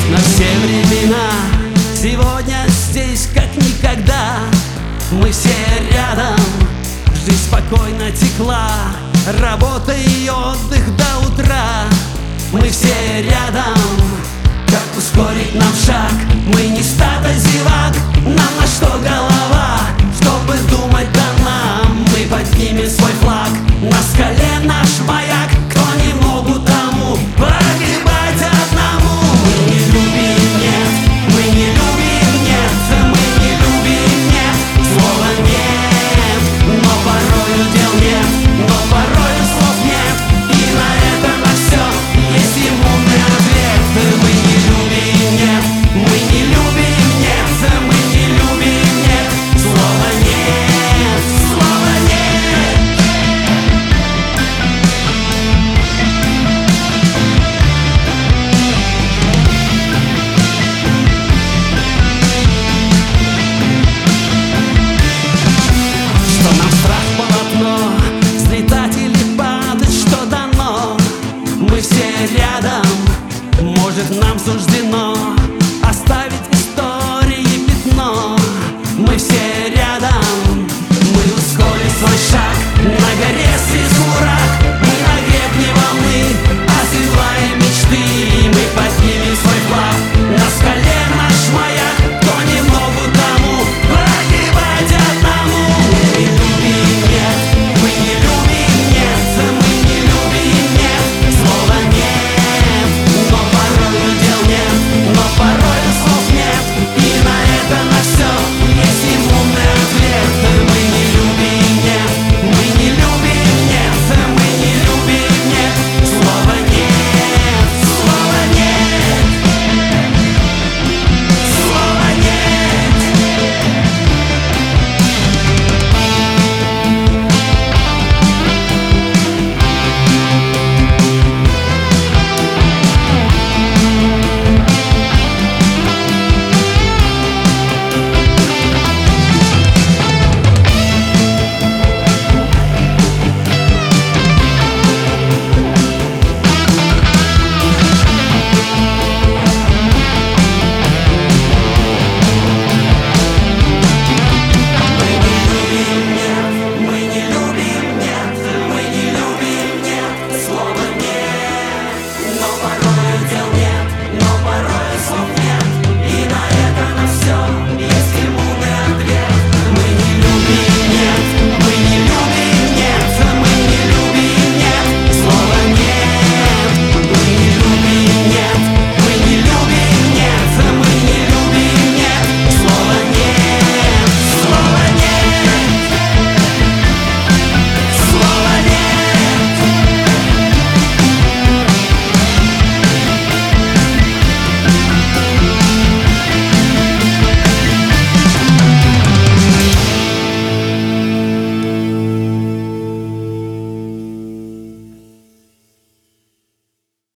на все времена. Сегодня здесь как никогда. Мы все рядом, жизнь спокойно текла, работа и отдых до утра. Мы все рядом, как ускорить нам шаг? Мы не стадо зевак, нам на что голова? Чтобы думать до нам, мы поднимем свой флаг. На скале наш маяк, кто не могут тому погибать одному. Мы не любим, нет, мы не любим, нет, мы не любим, нет, слова нет, но порою дел нет, но порою слов нет, и на это на все есть иммунный ответ. Мы не любим, нет, мы не любим, нет, мы не любим, нет, слова нет, слова нет. Что нам страх полотно, взлетать или падать, что дано? Мы все рядом, может нам суждено оставить